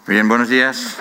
Bien, buenos días.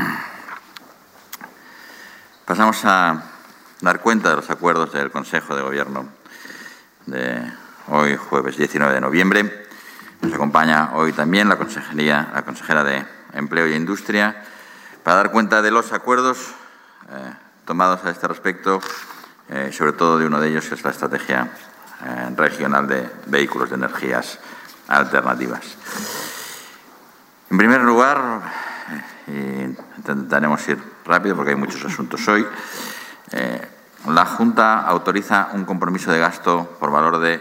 Pasamos a dar cuenta de los acuerdos del Consejo de Gobierno de hoy, jueves 19 de noviembre. Nos acompaña hoy también la consejera de Empleo y Industria para dar cuenta de los acuerdos tomados a este respecto, sobre todo de uno de ellos, que es la estrategia regional de vehículos de energías alternativas. En primer lugar, intentaremos ir rápido porque hay muchos asuntos hoy, la Junta autoriza un compromiso de gasto por valor de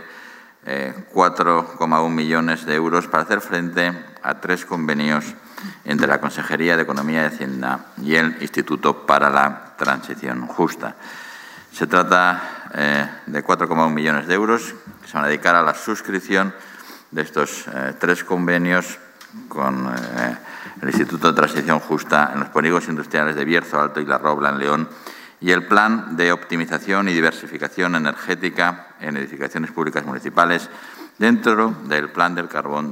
4,1 millones de euros para hacer frente a 3 convenios entre la Consejería de Economía y Hacienda y el Instituto para la Transición Justa. Se trata de 4,1 millones de euros que se van a dedicar a la suscripción de estos 3 convenios con el Instituto de Transición Justa en los polígonos industriales de Bierzo Alto y La Robla, en León, y el Plan de Optimización y Diversificación Energética en Edificaciones Públicas Municipales dentro del Plan del Carbón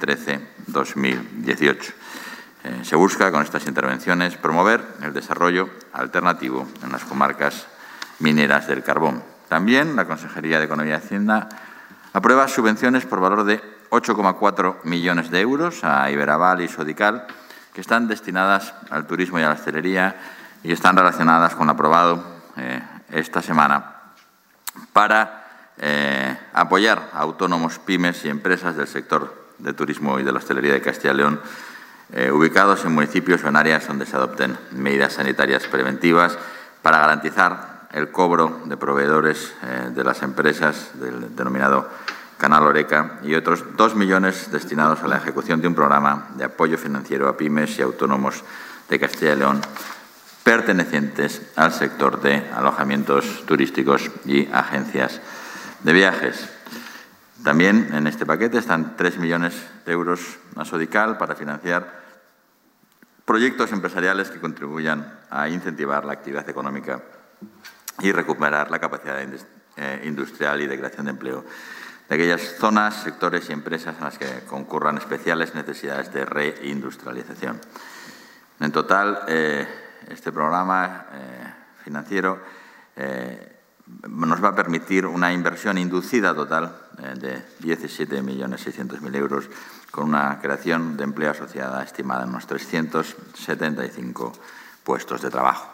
2013-2018. Se busca, con estas intervenciones, promover el desarrollo alternativo en las comarcas mineras del carbón. También la Consejería de Economía y Hacienda aprueba subvenciones por valor de 8,4 millones de euros a Iberaval y Sodical, que están destinadas al turismo y a la hostelería y están relacionadas con lo aprobado esta semana para apoyar a autónomos, pymes y empresas del sector de turismo y de la hostelería de Castilla y León, ubicados en municipios o en áreas donde se adopten medidas sanitarias preventivas para garantizar el cobro de proveedores de las empresas del denominado Canal Horeca, y otros 2 millones destinados a la ejecución de un programa de apoyo financiero a pymes y autónomos de Castilla y León pertenecientes al sector de alojamientos turísticos y agencias de viajes. También en este paquete están 3 millones de euros a Sodical para financiar proyectos empresariales que contribuyan a incentivar la actividad económica y recuperar la capacidad industrial y de creación de empleo de aquellas zonas, sectores y empresas en las que concurran especiales necesidades de reindustrialización. En total, este programa financiero nos va a permitir una inversión inducida total de 17.600.000 euros, con una creación de empleo asociada estimada en unos 375 puestos de trabajo.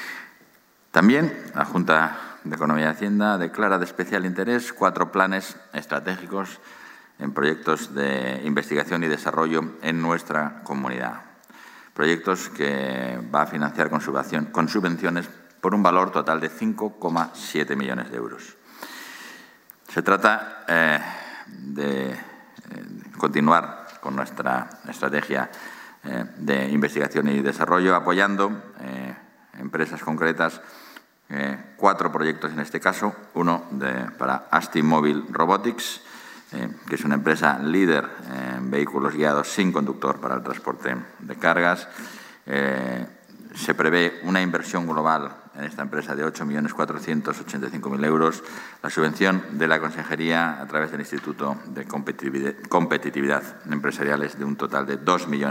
También la Junta de Economía y Hacienda declara de especial interés 4 planes estratégicos en proyectos de investigación y desarrollo en nuestra comunidad. Proyectos que va a financiar con subvenciones por un valor total de 5,7 millones de euros. Se trata de continuar con nuestra estrategia de investigación y desarrollo, apoyando empresas concretas, 4 proyectos en este caso, uno para Asti Mobile Robotics, que es una empresa líder en vehículos guiados sin conductor para el transporte de cargas. Se prevé una inversión global en esta empresa de 8.485.000 euros, la subvención de la Consejería a través del Instituto de Competitividad Empresarial es de un total de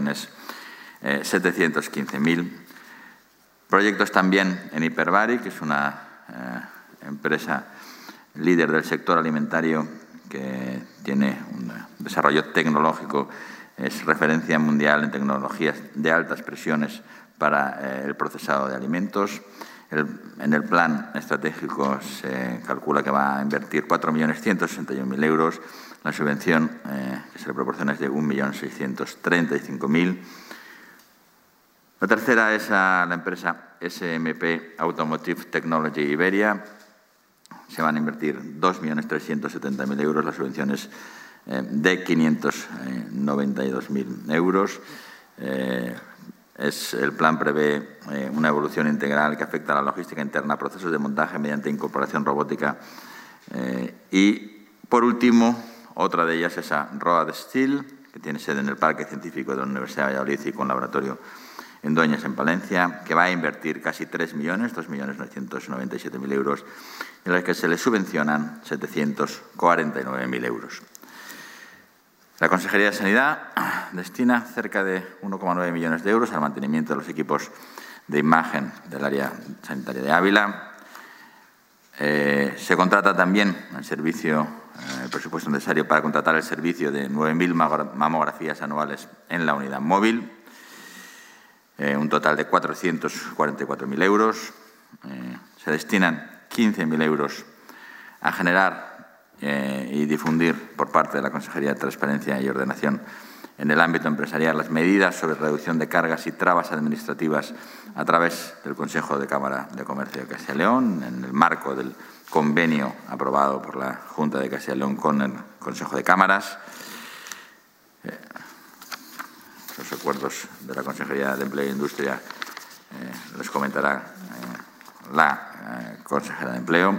2.715.000. Proyectos también en Hipervari, que es una empresa líder del sector alimentario que tiene un desarrollo tecnológico, es referencia mundial en tecnologías de altas presiones para el procesado de alimentos. En el plan estratégico se calcula que va a invertir 4.161.000 euros. La subvención que se le proporciona es de 1.635.000. La tercera es a la empresa SMP Automotive Technology Iberia. Se van a invertir 2.370.000 euros. La subvención es de 592.000 euros. El plan prevé una evolución integral que afecta a la logística interna, procesos de montaje mediante incorporación robótica. Y, por último, otra de ellas es a Road Steel, que tiene sede en el Parque Científico de la Universidad de Valladolid y con laboratorio en Dueñas, en Palencia, que va a invertir casi 3 millones, 2.997.000 euros, en las que se le subvencionan 749.000 euros. La Consejería de Sanidad destina cerca de 1,9 millones de euros al mantenimiento de los equipos de imagen del área sanitaria de Ávila. Se contrata también el presupuesto necesario para contratar el servicio de 9.000 mamografías anuales en la unidad móvil, un total de 444.000 euros. Se destinan 15.000 euros a generar y difundir por parte de la Consejería de Transparencia y Ordenación en el ámbito empresarial las medidas sobre reducción de cargas y trabas administrativas a través del Consejo de Cámara de Comercio de Castilla y León, en el marco del convenio aprobado por la Junta de Castilla y León con el Consejo de Cámaras. Los acuerdos de la Consejería de Empleo e Industria los comentará la consejera de Empleo.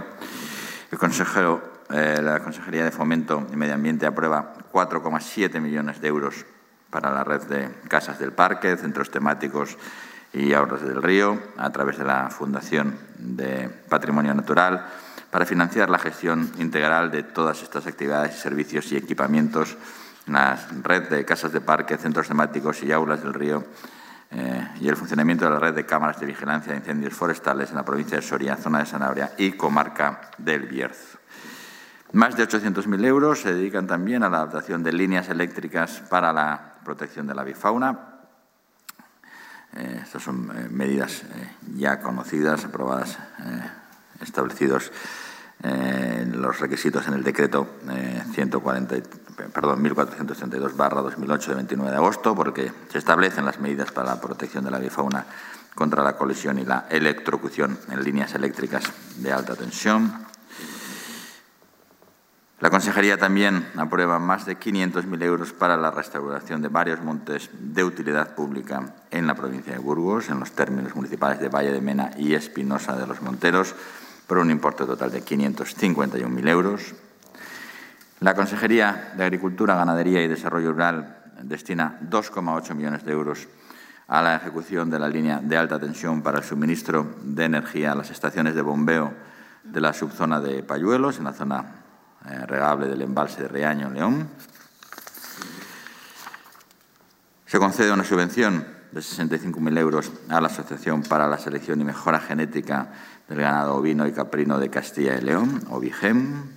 La Consejería de Fomento y Medio Ambiente aprueba 4,7 millones de euros para la red de casas del parque, centros temáticos y ahorros del río, a través de la Fundación de Patrimonio Natural, para financiar la gestión integral de todas estas actividades, servicios y equipamientos, la red de casas de parque, centros temáticos y aulas del río, y el funcionamiento de la red de cámaras de vigilancia de incendios forestales en la provincia de Soria, zona de Sanabria y comarca del Bierzo. Más de 800.000 euros se dedican también a la adaptación de líneas eléctricas para la protección de la avifauna. Estas son medidas ya conocidas, aprobadas, establecidos los requisitos en el decreto 1432/2008 de 29 de agosto, porque se establecen las medidas para la protección de la avifauna contra la colisión y la electrocución en líneas eléctricas de alta tensión. La Consejería también aprueba más de 500.000 euros para la restauración de varios montes de utilidad pública en la provincia de Burgos, en los términos municipales de Valle de Mena y Espinosa de los Monteros, por un importe total de 551.000 euros. La Consejería de Agricultura, Ganadería y Desarrollo Rural destina 2,8 millones de euros a la ejecución de la línea de alta tensión para el suministro de energía a las estaciones de bombeo de la subzona de Payuelos, en la zona regable del embalse de Riaño, León. Se concede una subvención de 65.000 euros a la Asociación para la Selección y Mejora Genética del Ganado Ovino y Caprino de Castilla y León, OVIGEM.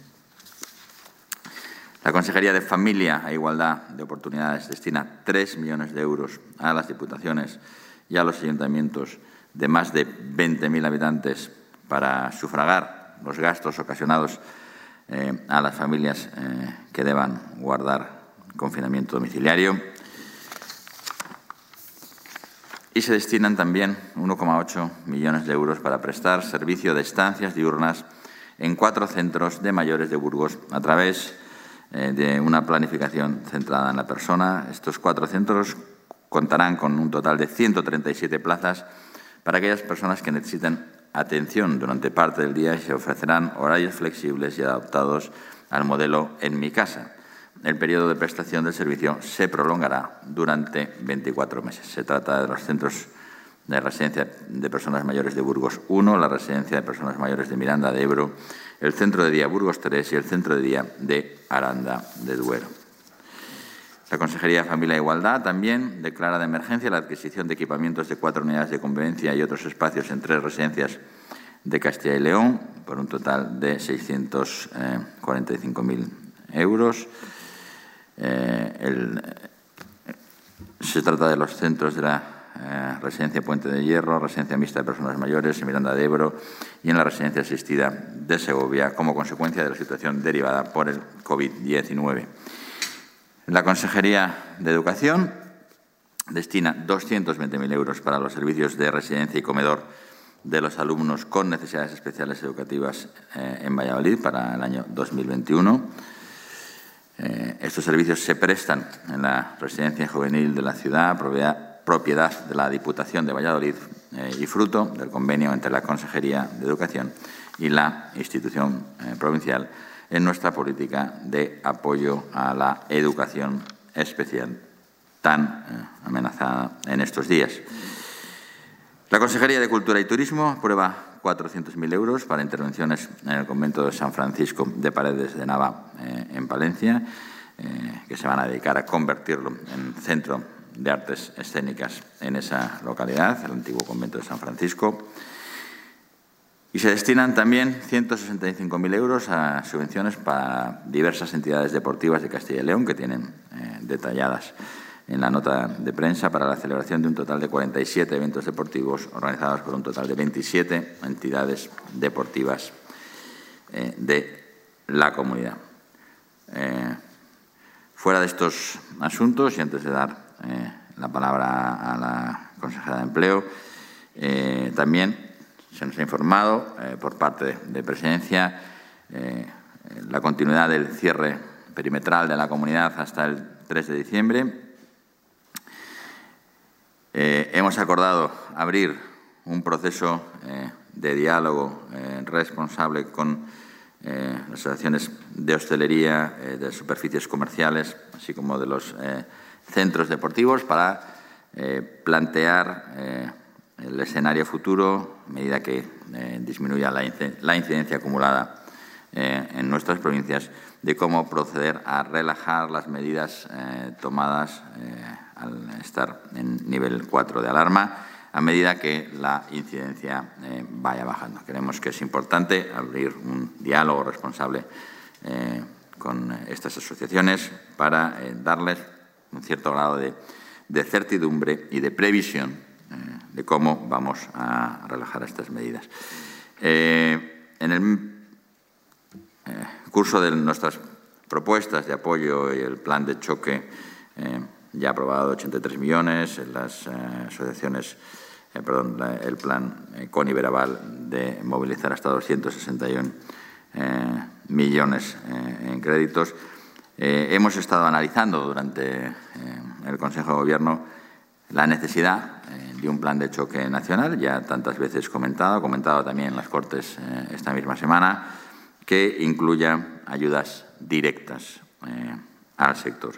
La Consejería de Familia e Igualdad de Oportunidades destina 3 millones de euros a las diputaciones y a los ayuntamientos de más de 20.000 habitantes para sufragar los gastos ocasionados a las familias que deban guardar confinamiento domiciliario. Y se destinan también 1,8 millones de euros para prestar servicio de estancias diurnas en 4 centros de mayores de Burgos a través de una planificación centrada en la persona. Estos 4 centros contarán con un total de 137 plazas para aquellas personas que necesiten atención durante parte del día y se ofrecerán horarios flexibles y adaptados al modelo En mi casa. El periodo de prestación del servicio se prolongará durante 24 meses. Se trata de los centros de residencia de personas mayores de Burgos 1, la residencia de personas mayores de Miranda de Ebro, el centro de día Burgos 3 y el centro de día de Aranda de Duero. La Consejería de Familia e Igualdad también declara de emergencia la adquisición de equipamientos de 4 unidades de convivencia y otros espacios en 3 residencias de Castilla y León, por un total de 645.000 euros. Se trata de los centros de la Residencia Puente de Hierro, Residencia Mixta de Personas Mayores en Miranda de Ebro y en la Residencia Asistida de Segovia, como consecuencia de la situación derivada por el COVID-19. La Consejería de Educación destina 220.000 euros para los servicios de residencia y comedor de los alumnos con necesidades especiales educativas en Valladolid para el año 2021. Estos servicios se prestan en la residencia juvenil de la ciudad, propiedad de la Diputación de Valladolid y fruto del convenio entre la Consejería de Educación y la institución provincial en nuestra política de apoyo a la educación especial tan amenazada en estos días. La Consejería de Cultura y Turismo aprueba 400.000 euros para intervenciones en el convento de San Francisco de Paredes de Nava, en Palencia, que se van a dedicar a convertirlo en centro de artes escénicas en esa localidad, el antiguo convento de San Francisco. Y se destinan también 165.000 euros a subvenciones para diversas entidades deportivas de Castilla y León, que tienen detalladas en la nota de prensa, para la celebración de un total de 47 eventos deportivos organizados por un total de 27 entidades deportivas de la comunidad. Fuera de estos asuntos, y antes de dar la palabra a la consejera de Empleo, también se nos ha informado por parte de Presidencia la continuidad del cierre perimetral de la comunidad hasta el 3 de diciembre. Hemos acordado abrir un proceso de diálogo responsable con las asociaciones de hostelería, de superficies comerciales, así como de los centros deportivos, para plantear el escenario futuro, a medida que disminuya la incidencia acumulada en nuestras provincias, de cómo proceder a relajar las medidas tomadas al estar en nivel 4 de alarma, a medida que la incidencia vaya bajando. Creemos que es importante abrir un diálogo responsable con estas asociaciones para darles un cierto grado de certidumbre y de previsión de cómo vamos a relajar estas medidas. En el curso de nuestras propuestas de apoyo y el plan de choque ya aprobado 83 millones, en las asociaciones, el plan CONI Veraval de movilizar hasta 261 millones en créditos. Hemos estado analizando durante el Consejo de Gobierno la necesidad de un plan de choque nacional, ya tantas veces comentado también en las Cortes esta misma semana, que incluya ayudas directas al sector.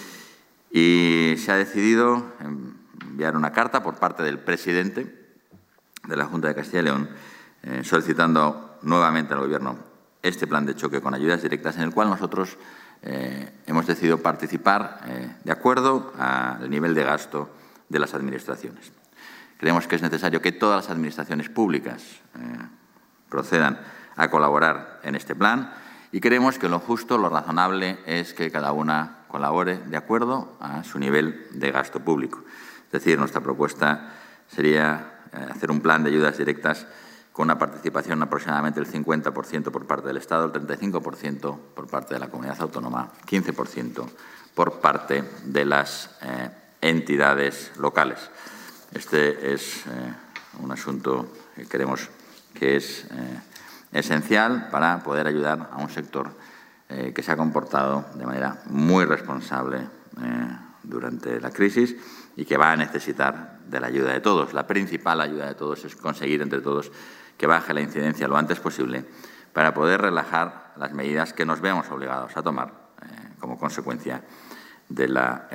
Y se ha decidido enviar una carta por parte del presidente de la Junta de Castilla y León solicitando nuevamente al Gobierno este plan de choque con ayudas directas, en el cual nosotros hemos decidido participar de acuerdo al nivel de gasto de las administraciones. Creemos que es necesario que todas las administraciones públicas procedan a colaborar en este plan y creemos que lo justo, lo razonable, es que cada una colabore de acuerdo a su nivel de gasto público. Es decir, nuestra propuesta sería hacer un plan de ayudas directas con una participación aproximadamente del 50% por parte del Estado, el 35% por parte de la comunidad autónoma, 15% por parte de las entidades locales. Este es un asunto que creemos que es esencial para poder ayudar a un sector que se ha comportado de manera muy responsable durante la crisis y que va a necesitar de la ayuda de todos. La principal ayuda de todos es conseguir entre todos que baje la incidencia lo antes posible para poder relajar las medidas que nos vemos obligados a tomar como consecuencia de la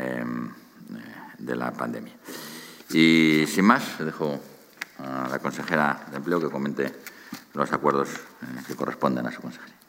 pandemia. Y sin más, dejo a la consejera de Empleo que comente los acuerdos que corresponden a su consejería.